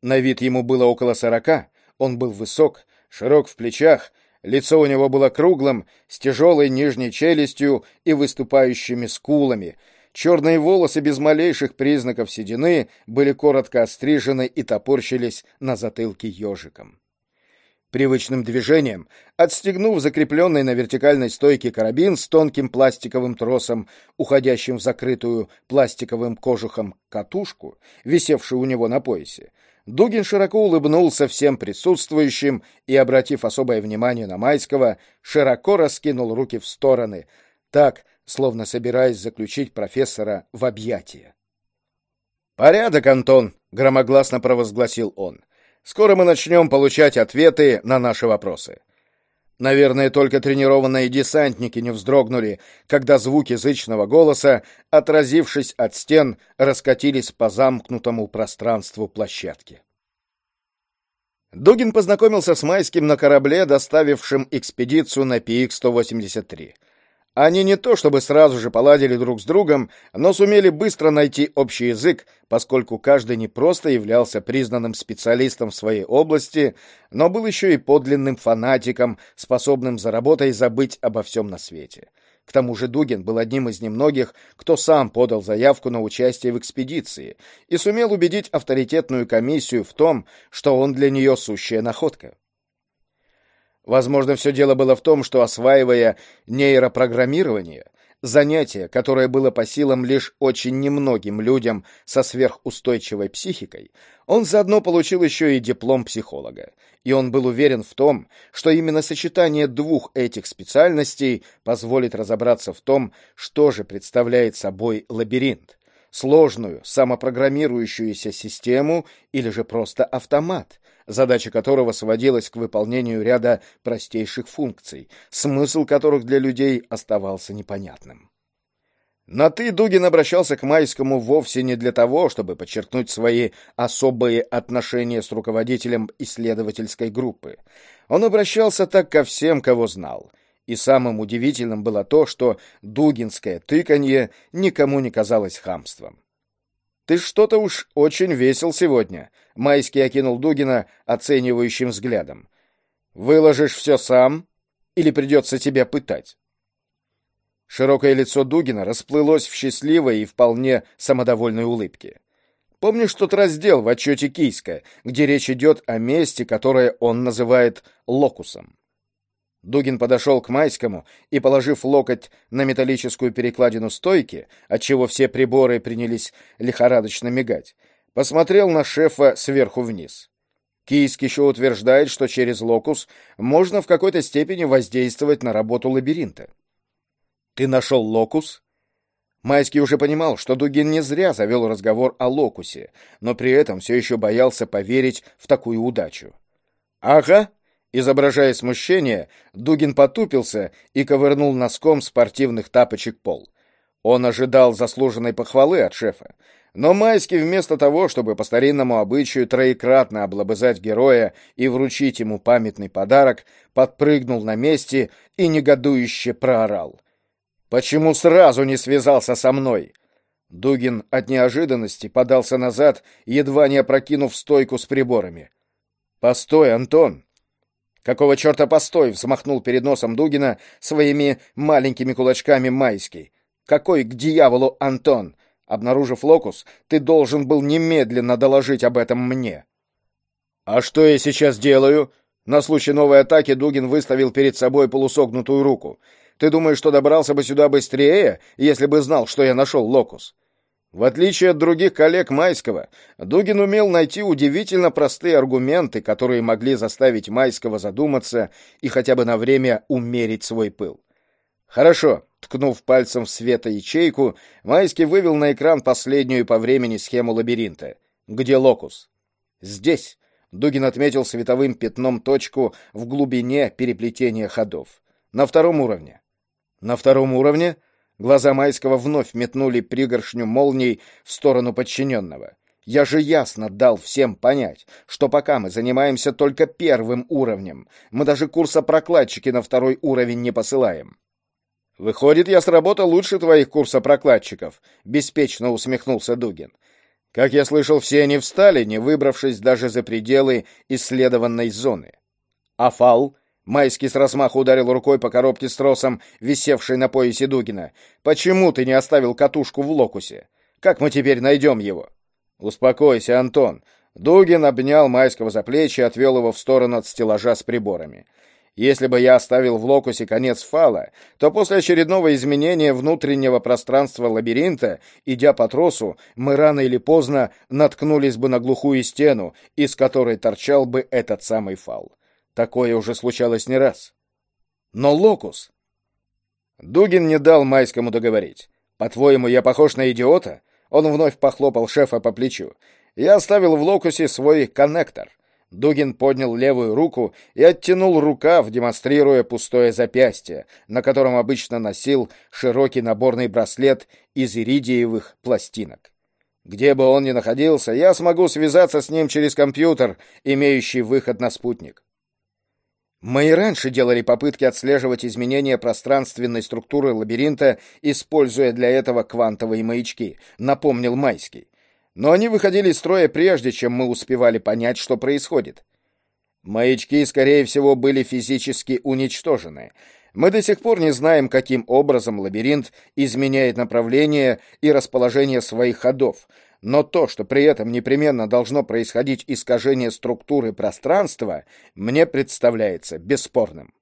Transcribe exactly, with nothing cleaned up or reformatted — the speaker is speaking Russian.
На вид ему было около сорока, он был высок, широк в плечах, лицо у него было круглым, с тяжелой нижней челюстью и выступающими скулами. Черные волосы без малейших признаков седины были коротко острижены и топорщились на затылке ежиком. Привычным движением, отстегнув закрепленный на вертикальной стойке карабин с тонким пластиковым тросом, уходящим в закрытую пластиковым кожухом катушку, висевшую у него на поясе, Дугин широко улыбнулся всем присутствующим и, обратив особое внимание на Майского, широко раскинул руки в стороны, так, словно собираясь заключить профессора в объятия. «Порядок, Антон!» — громогласно провозгласил он. «Скоро мы начнем получать ответы на наши вопросы». Наверное, только тренированные десантники не вздрогнули, когда звуки зычного голоса, отразившись от стен, раскатились по замкнутому пространству площадки. Дугин познакомился с Майским на корабле, доставившем экспедицию на пи икс сто восемьдесят три. Они не то чтобы сразу же поладили друг с другом, но сумели быстро найти общий язык, поскольку каждый не просто являлся признанным специалистом в своей области, но был еще и подлинным фанатиком, способным за работой забыть обо всем на свете. К тому же Дугин был одним из немногих, кто сам подал заявку на участие в экспедиции и сумел убедить авторитетную комиссию в том, что он для нее сущая находка. Возможно, все дело было в том, что, осваивая нейропрограммирование, занятие, которое было по силам лишь очень немногим людям со сверхустойчивой психикой, он заодно получил еще и диплом психолога. И он был уверен в том, что именно сочетание двух этих специальностей позволит разобраться в том, что же представляет собой лабиринт. Сложную, самопрограммирующуюся систему или же просто автомат, задача которого сводилась к выполнению ряда простейших функций, смысл которых для людей оставался непонятным. На «ты» Дугин обращался к Майскому вовсе не для того, чтобы подчеркнуть свои особые отношения с руководителем исследовательской группы. Он обращался так ко всем, кого знал. И самым удивительным было то, что дугинское тыканье никому не казалось хамством. «Ты что-то уж очень весел сегодня», — Майский окинул Дугина оценивающим взглядом. «Выложишь все сам или придется тебя пытать?» Широкое лицо Дугина расплылось в счастливой и вполне самодовольной улыбке. «Помнишь тот раздел в отчете Кийска, где речь идет о месте, которое он называет локусом?» Дугин подошел к Майскому и, положив локоть на металлическую перекладину стойки, отчего все приборы принялись лихорадочно мигать, посмотрел на шефа сверху вниз. Кийск еще утверждает, что через локус можно в какой-то степени воздействовать на работу лабиринта. «Ты нашел локус?» Майский уже понимал, что Дугин не зря завел разговор о локусе, но при этом все еще боялся поверить в такую удачу. «Ага». Изображая смущение, Дугин потупился и ковырнул носком спортивных тапочек пол. Он ожидал заслуженной похвалы от шефа, но Майский вместо того, чтобы по старинному обычаю троекратно облобызать героя и вручить ему памятный подарок, подпрыгнул на месте и негодующе проорал: «Почему сразу не связался со мной?» Дугин от неожиданности подался назад, едва не опрокинув стойку с приборами. «Постой, Антон!» «Какого черта постой?» — взмахнул перед носом Дугина своими маленькими кулачками Майский. «Какой к дьяволу Антон? Обнаружив локус, ты должен был немедленно доложить об этом мне». «А что я сейчас делаю?» На случай новой атаки Дугин выставил перед собой полусогнутую руку. «Ты думаешь, что добрался бы сюда быстрее, если бы знал, что я нашел локус?» В отличие от других коллег Майского, Дугин умел найти удивительно простые аргументы, которые могли заставить Майского задуматься и хотя бы на время умерить свой пыл. «Хорошо», — ткнув пальцем в светоячейку, Майский вывел на экран последнюю по времени схему лабиринта. «Где локус?» «Здесь», — Дугин отметил световым пятном точку в глубине переплетения ходов. «На втором уровне». «На втором уровне?» Глаза Майского вновь метнули пригоршню молний в сторону подчиненного. «Я же ясно дал всем понять, что пока мы занимаемся только первым уровнем, мы даже курсопрокладчики на второй уровень не посылаем». «Выходит, я сработал лучше твоих курсопрокладчиков», — беспечно усмехнулся Дугин. Как я слышал, все они встали, не выбравшись даже за пределы исследованной зоны. А фал? Майский с размаху ударил рукой по коробке с тросом, висевшей на поясе Дугина. «Почему ты не оставил катушку в локусе? Как мы теперь найдем его?» «Успокойся, Антон». Дугин обнял Майского за плечи и отвел его в сторону от стеллажа с приборами. «Если бы я оставил в локусе конец фала, то после очередного изменения внутреннего пространства лабиринта, идя по тросу, мы рано или поздно наткнулись бы на глухую стену, из которой торчал бы этот самый фал. Такое уже случалось не раз. Но локус...» Дугин не дал Майскому договорить. «По-твоему, я похож на идиота?» Он вновь похлопал шефа по плечу. «Я оставил в локусе свой коннектор». Дугин поднял левую руку и оттянул рукав, демонстрируя пустое запястье, на котором обычно носил широкий наборный браслет из иридиевых пластинок. «Где бы он ни находился, я смогу связаться с ним через компьютер, имеющий выход на спутник». «Мы и раньше делали попытки отслеживать изменения пространственной структуры лабиринта, используя для этого квантовые маячки», — напомнил Майский. «Но они выходили из строя прежде, чем мы успевали понять, что происходит. Маячки, скорее всего, были физически уничтожены. Мы до сих пор не знаем, каким образом лабиринт изменяет направление и расположение своих ходов, но то, что при этом непременно должно происходить искажение структуры пространства, мне представляется бесспорным».